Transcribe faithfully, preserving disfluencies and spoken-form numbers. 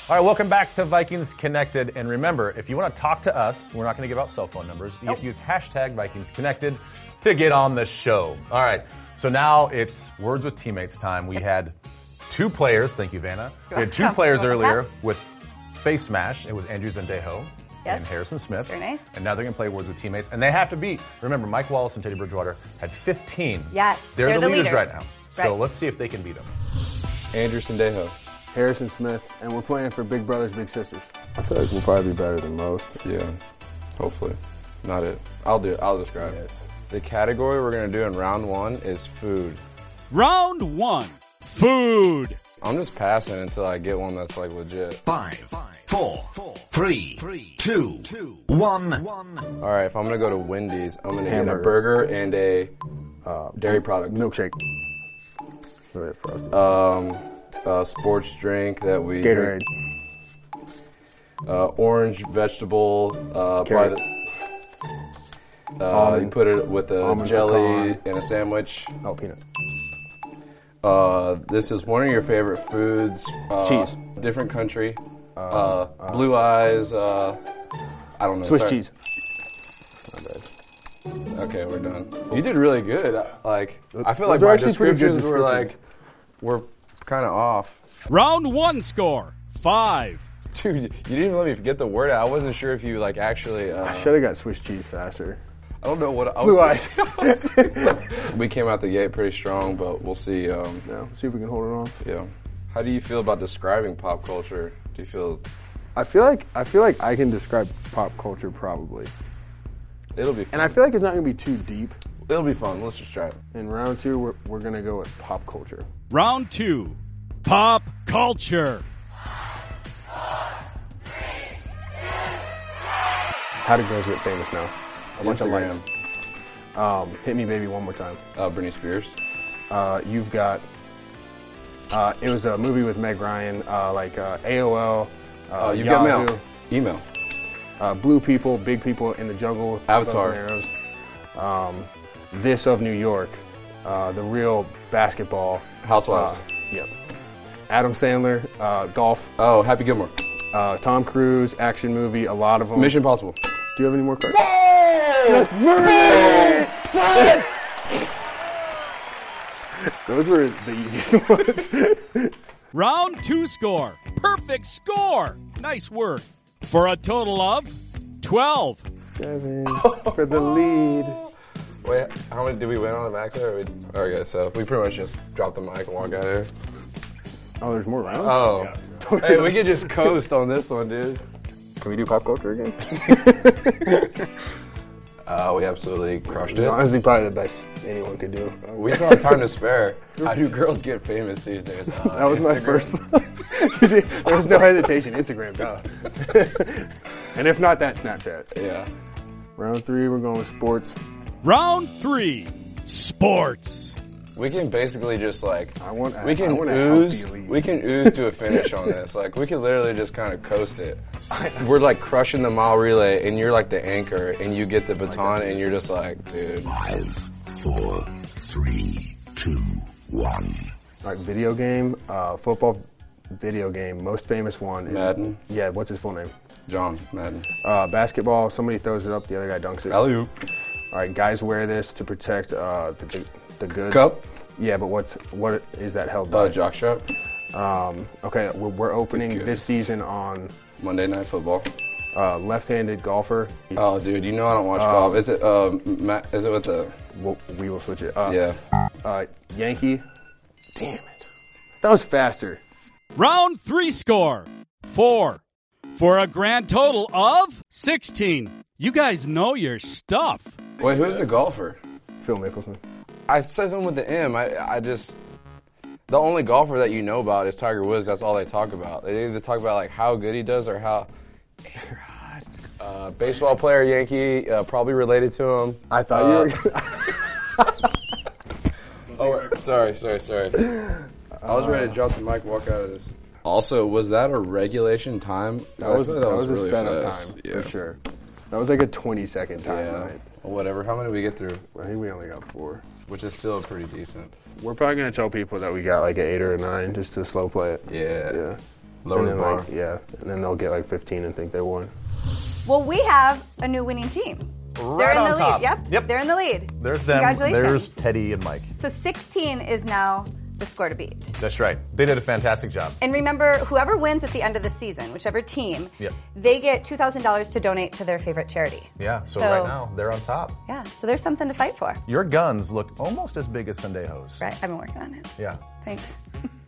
All right, welcome back to Vikings Connected. And remember, if you want to talk to us, we're not going to give out cell phone numbers. You Nope. have to use hashtag Vikings Connected to get on the show. All right, so now it's Words with Teammates time. We had two players. Thank you, Vanna. We had two players earlier with Face Smash. It was Andrew Zendejo Yes. and Harrison Smith. Very nice. And now they're going to play Words with Teammates. And they have to beat, remember, Mike Wallace and Teddy Bridgewater had fifteen. Yes, They're, they're the, the leaders, leaders. right now. Right. So let's see if they can beat them. Andrew Zendejo. Harrison Smith, and we're playing for Big Brothers Big Sisters. I feel like we'll probably be better than most. Yeah, hopefully. Not it. I'll do it. I'll describe it. The category we're going to do in round one is food. Round one, food. I'm just passing until I get one that's like legit. Five, four, three, two, one. All right, if I'm going to go to Wendy's, I'm going to get a Hamburger. burger and a uh, dairy product. Milkshake. Really frosted. Um, uh, sports drink that we Gatorade. drink. Uh, orange vegetable. Uh, Carrot. probably, uh, Almond. you put it with a Almond jelly pecan. and a sandwich. Oh, peanut. Uh, this is one of your favorite foods. Uh, Cheese. Different country. Uh, uh, blue eyes. Uh, I don't know. Swiss Sorry. cheese. Okay, we're done. You did really good. Like, I feel like Those are my actually pretty good descriptions were like, descriptions. were kind of off. Round one score, five. Dude, you didn't even let me get the word out. I wasn't sure if you like actually. Uh, I should have got Swiss cheese faster. I don't know what I Blue was. eyes. We came out the gate pretty strong, but we'll see. Um, Yeah, see if we can hold it on. yeah. How do you feel about describing pop culture? Do you feel I feel like I feel like I can describe pop culture probably, it'll be fun? and I feel like it's not gonna be too deep. it'll be fun. Let's just try it. In round two, we're we're gonna go with pop culture. Round two, pop culture. How do girls get famous now? A bunch of Instagram. likes. Um, hit me, baby, one more time. Uh, Britney Spears. Uh, you've got. Uh, it was a movie with Meg Ryan, uh, like uh, A O L. Uh, Uh, you've got Yahoo, mail. Email. Uh, Blue People, Big People in the Jungle. with Avatar. bows and arrows. Um, this of New York. Uh, the real basketball. Housewives. Uh, yep. Adam Sandler, uh, golf. oh, Happy Gilmore. Uh, Tom Cruise, action movie, a lot of them. Mission Impossible. Do you have any more cards? Just murder! Those were the easiest ones. Round two score, perfect score. Nice work. For a total of twelve. Seven for the lead. Wait, how many did we win on the max there? Or we, okay, so we pretty much just dropped the mic and walk out of here. Oh, there's more rounds? Oh. Hey, we could just coast on this one, dude. Can we do pop culture again? Uh, we absolutely crushed it. Honestly, probably the best anyone could do. We still have time to spare. How do girls get famous these days? Uh, That was my Instagram. first thought. There was no hesitation. Instagram, duh. And if not that, Snapchat. Yeah. Round three, we're going with sports. Round three, sports. We can basically just like I want. we I can want a ooze healthy lead. we can ooze to a finish on this. Like we can literally just kind of coast it. We're like crushing the mile relay and you're like the anchor and you get the baton and you're just like, dude. Five, four, three, two, one. Like video game, uh, football video game. Most famous one is Madden. Yeah, what's his full name? John Madden. Uh, basketball. Somebody throws it up, the other guy dunks it. Alley-oop. All right, guys wear this to protect uh, the, the the goods. Cup. Yeah, but what's what is that held by? Uh, jockstrap. Um, okay, we're, we're opening Good. this season on Monday Night Football. uh, left-handed golfer. Oh, dude, you know I don't watch Uh, golf. Is it? Um, Ma- is it with the? We'll, we will switch it. Uh, Yeah. Uh, Yankee. Damn it. That was faster. Round three score, four. For a grand total of sixteen. You guys know your stuff. Wait, who's the golfer? Phil Mickelson. I said something with the M. I I just the only golfer that you know about is Tiger Woods. That's all they talk about. They either talk about like how good he does or how. Uh, baseball player, Yankee, uh, probably related to him. I thought Uh, you were. Oh, sorry, sorry, sorry. I was ready to drop the mic and walk out of this. Also, was that a regulation time? That was, I that, feel like was, a really sped up fast. time, Yeah. for sure. That was like a twenty second time, Yeah. right? Whatever. How many did we get through? I think we only got four. Which is still pretty decent. We're probably going to tell people that we got like an eight or a nine just to slow play it. Yeah. Yeah. Lower and the then bar. like yeah, and then they'll get like fifteen and think they won. Well, we have a new winning team. Right They're in on the top. lead. Yep. Yep. They're in the lead. There's them. Congratulations. There's Teddy and Mike. So sixteen is now the score to beat. That's right. They did a fantastic job. And remember, whoever wins at the end of the season, whichever team, Yep. they get two thousand dollars to donate to their favorite charity. Yeah, so, So- right now, they're on top. Yeah, so there's something to fight for. Your guns look almost as big as Sendejos. Right? I've been working on it. Yeah. Thanks.